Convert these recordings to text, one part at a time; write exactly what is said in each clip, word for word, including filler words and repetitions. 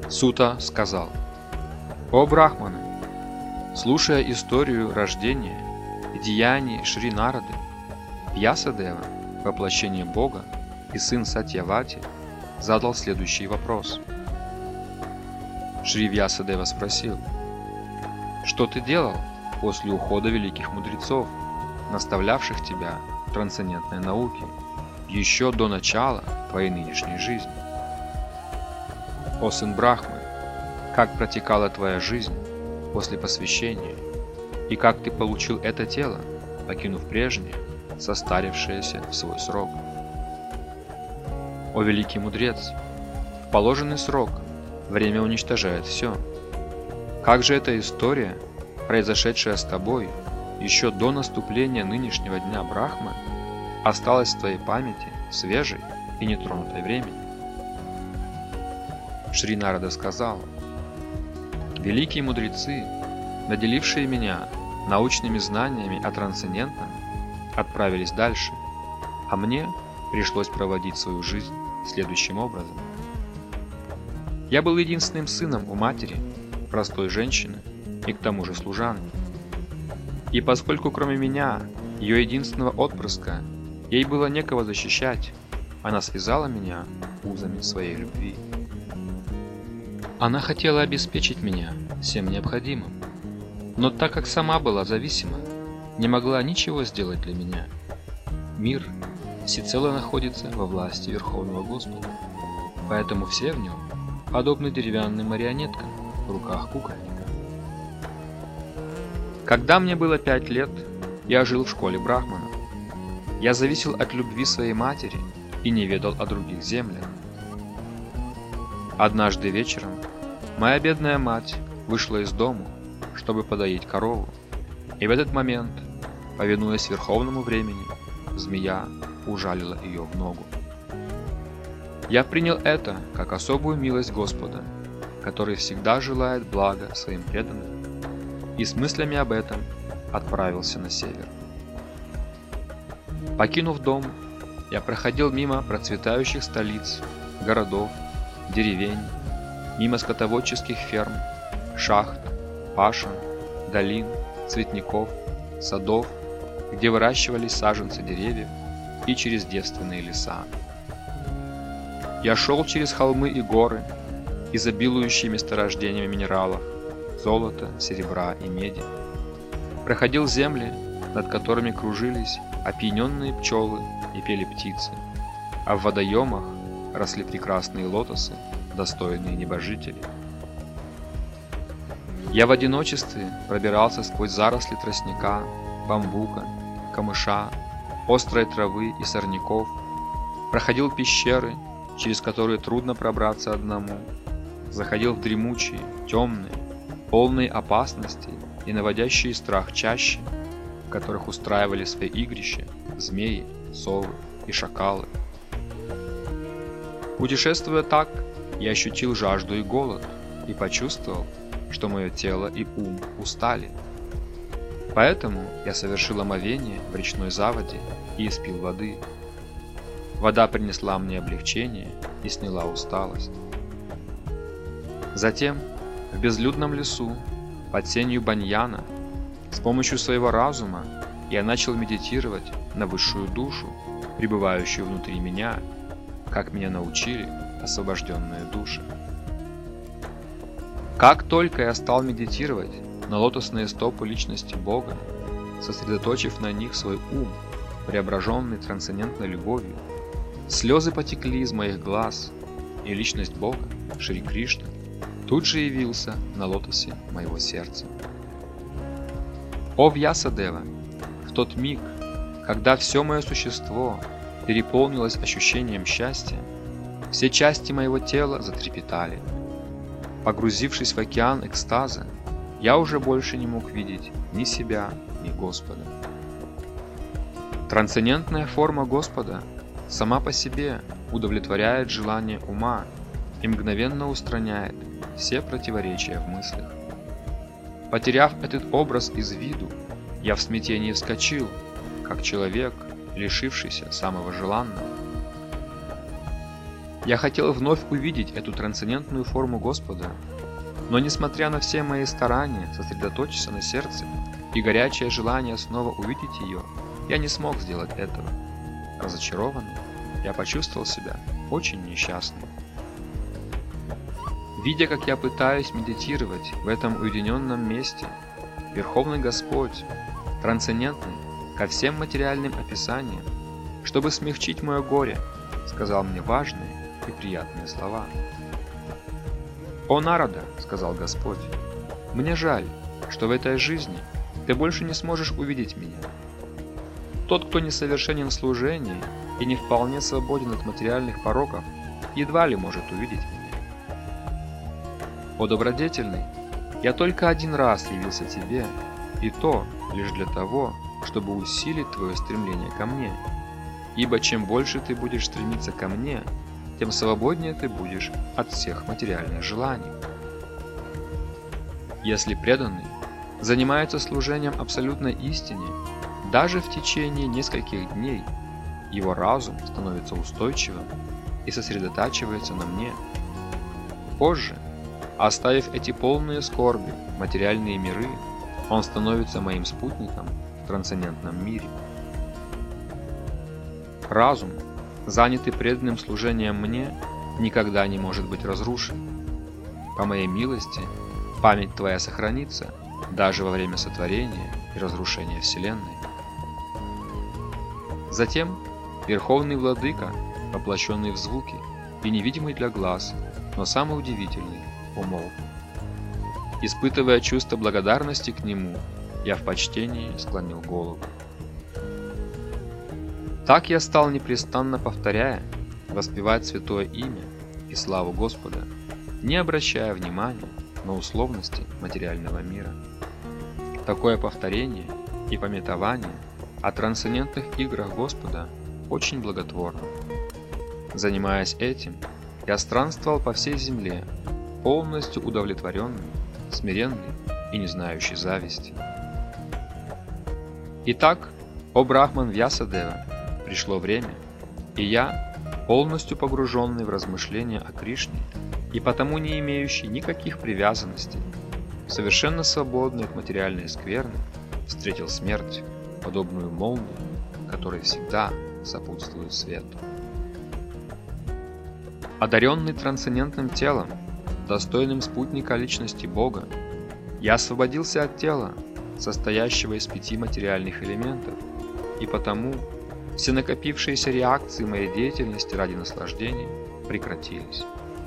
Сута сказал: «О Брахманы, слушая историю рождения и деяний Шри Нарады, Вьясадева, воплощение Бога и сын Сатьявати, задал следующий вопрос. Шри Вьясадева спросил: «Что ты делал после ухода великих мудрецов, наставлявших тебя в трансцендентной науке, еще до начала твоей нынешней жизни? О сын Брахмы, как протекала твоя жизнь после посвящения, и как ты получил это тело, покинув прежнее, состарившееся в свой срок? О великий мудрец, в положенный срок время уничтожает все. Как же эта история, произошедшая с тобой еще до наступления нынешнего дня Брахмы, осталась в твоей памяти свежей и нетронутой времени?» Шри Нарада сказал: «Великие мудрецы, наделившие меня научными знаниями о трансцендентном, отправились дальше, а мне пришлось проводить свою жизнь следующим образом. Я был единственным сыном у матери, простой женщины и к тому же служанки. И поскольку кроме меня, ее единственного отпрыска, ей было некого защищать, она связала меня узами своей любви. Она хотела обеспечить меня всем необходимым, но так как сама была зависима, не могла ничего сделать для меня. Мир всецело находится во власти Верховного Господа, поэтому все в нем подобны деревянным марионеткам в руках кукольника. Когда мне было пять лет, я жил в школе брахманов. Я зависел от любви своей матери и не ведал о других землях. Однажды вечером моя бедная мать вышла из дому, чтобы подоить корову, и в этот момент, повинуясь верховному времени, змея ужалила ее в ногу. Я принял это как особую милость Господа, который всегда желает блага своим преданным, и с мыслями об этом отправился на север. Покинув дом, я проходил мимо процветающих столиц, городов, деревень, мимо скотоводческих ферм, шахт, пашен, долин, цветников, садов, где выращивались саженцы деревьев, и через девственные леса. Я шел через холмы и горы, изобилующие месторождениями минералов, золота, серебра и меди. Проходил земли, над которыми кружились опьяненные пчелы и пели птицы, а в водоемах росли прекрасные лотосы, достойные небожителей. Я в одиночестве пробирался сквозь заросли тростника, бамбука, камыша, острой травы и сорняков, проходил пещеры, через которые трудно пробраться одному, заходил в дремучие, темные, полные опасностей и наводящие страх чащи, в которых устраивали свои игрища змеи, совы и шакалы. Путешествуя так, я ощутил жажду и голод и почувствовал, что мое тело и ум устали. Поэтому я совершил омовение в речной заводе и испил воды. Вода принесла мне облегчение и сняла усталость. Затем, в безлюдном лесу, под сенью баньяна, с помощью своего разума я начал медитировать на высшую душу, пребывающую внутри меня, как меня научили освобожденные души. Как только я стал медитировать на лотосные стопы личности Бога, сосредоточив на них свой ум, преображенный трансцендентной любовью, слезы потекли из моих глаз, и личность Бога, Шри Кришна, тут же явился на лотосе моего сердца. О Вьясадева, в тот миг, когда все мое существо переполнилось ощущением счастья, все части моего тела затрепетали. Погрузившись в океан экстаза, я уже больше не мог видеть ни себя, ни Господа. Трансцендентная форма Господа сама по себе удовлетворяет желание ума и мгновенно устраняет все противоречия в мыслях. Потеряв этот образ из виду, я в смятении вскочил, как человек, лишившийся самого желанного. Я хотел вновь увидеть эту трансцендентную форму Господа, но несмотря на все мои старания сосредоточиться на сердце и горячее желание снова увидеть ее, я не смог сделать этого. Разочарованный, я почувствовал себя очень несчастным. Видя, как я пытаюсь медитировать в этом уединенном месте, Верховный Господь, трансцендентный ко всем материальным описаниям, чтобы смягчить мое горе, сказал мне важные и приятные слова. «О Нарада, — сказал Господь, — мне жаль, что в этой жизни ты больше не сможешь увидеть меня. Тот, кто несовершенен в служении и не вполне свободен от материальных пороков, едва ли может увидеть меня. О добродетельный, я только один раз явился тебе, и то лишь для того, чтобы усилить твое стремление ко мне. Ибо чем больше ты будешь стремиться ко мне, тем свободнее ты будешь от всех материальных желаний. Если преданный занимается служением абсолютной истине, даже в течение нескольких дней его разум становится устойчивым и сосредотачивается на мне. Позже, оставив эти полные скорби материальные миры, он становится моим спутником в трансцендентном мире. Разум, занятый преданным служением мне, никогда не может быть разрушен. По моей милости, память твоя сохранится даже во время сотворения и разрушения Вселенной. Затем Верховный Владыка, воплощенный в звуки и невидимый для глаз, но самый удивительный, умолк. Испытывая чувство благодарности к нему, я в почтении склонил голову. Так я стал непрестанно повторяя, воспевать святое имя и славу Господа, не обращая внимания на условности материального мира. Такое повторение и памятование о трансцендентных играх Господа очень благотворно. Занимаясь этим, я странствовал по всей земле, полностью удовлетворенный, смиренный и не знающий зависти. Итак, о Брахман Вьясадева, пришло время, и я, полностью погруженный в размышления о Кришне и потому не имеющий никаких привязанностей, совершенно свободный от материальной скверны, встретил смерть, подобную молнии, которой всегда сопутствует свету. Одаренный трансцендентным телом, достойным спутника личности Бога, я освободился от тела, состоящего из пяти материальных элементов, и потому все накопившиеся реакции моей деятельности ради наслаждения прекратились.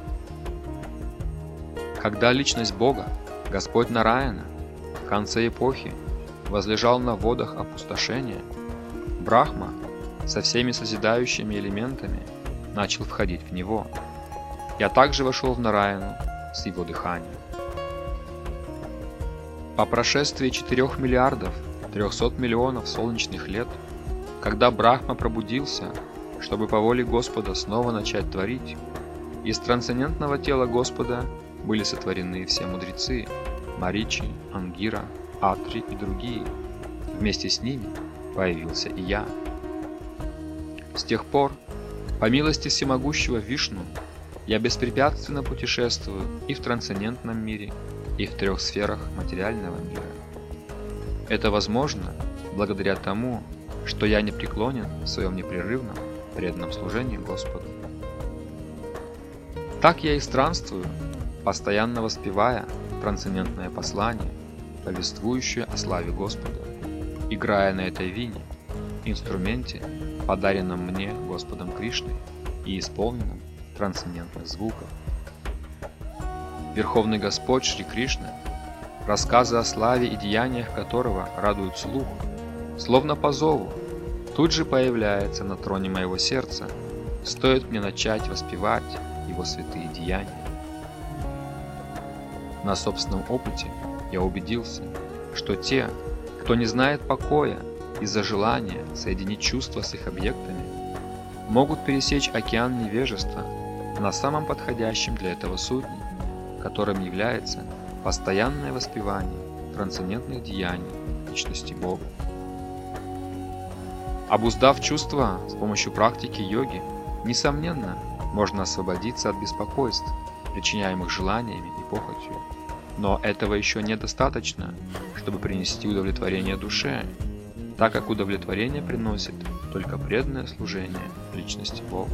Когда личность Бога, Господь Нараяна, в конце эпохи возлежал на водах опустошения, Брахма со всеми созидающими элементами начал входить в него. Я также вошел в Нараяну с его дыханием. По прошествии четырёх миллиардов трёхсот миллионов солнечных лет, когда Брахма пробудился, чтобы по воле Господа снова начать творить, из трансцендентного тела Господа были сотворены все мудрецы – Маричи, Ангира, Атри и другие. Вместе с ними появился и я. С тех пор, по милости всемогущего Вишну, я беспрепятственно путешествую и в трансцендентном мире, и в трех сферах материального мира. Это возможно благодаря тому, что я не преклонен в своем непрерывном преданном служении Господу. Так я и странствую, постоянно воспевая трансцендентное послание, повествующее о славе Господа, играя на этой вине, инструменте, подаренном мне Господом Кришной и исполненном трансцендентных звуков. Верховный Господь Шри Кришна, рассказы о славе и деяниях которого радуют слух, словно по зову, тут же появляется на троне моего сердца, стоит мне начать воспевать его святые деяния. На собственном опыте я убедился, что те, кто не знает покоя из-за желания соединить чувства с их объектами, могут пересечь океан невежества на самом подходящем для этого судне, которым является постоянное воспевание трансцендентных деяний личности Бога. Обуздав чувства с помощью практики йоги, несомненно, можно освободиться от беспокойств, причиняемых желаниями и похотью. Но этого еще недостаточно, чтобы принести удовлетворение душе, так как удовлетворение приносит только преданное служение личности Бога.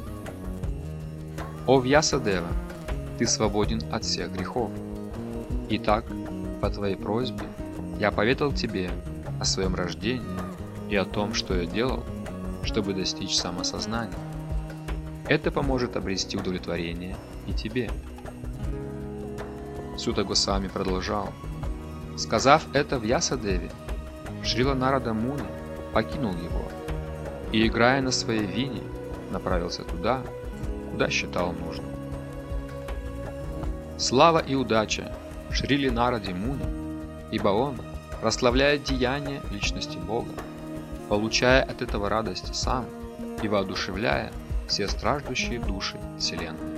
О Вьясадева, ты свободен от всех грехов. Итак, по твоей просьбе я поведал тебе о своем рождении и о том, что я делал, чтобы достичь самосознания. Это поможет обрести удовлетворение и тебе. Сутта Госвами продолжал. Сказав это Вьясадеве, Шрила Нарада Муни покинул его и, играя на своей вине, направился туда, куда считал нужным. Слава и удача Шриле Нараде Муни, ибо он прославляет деяния личности Бога, получая от этого радость сам и воодушевляя все страждущие души Вселенной.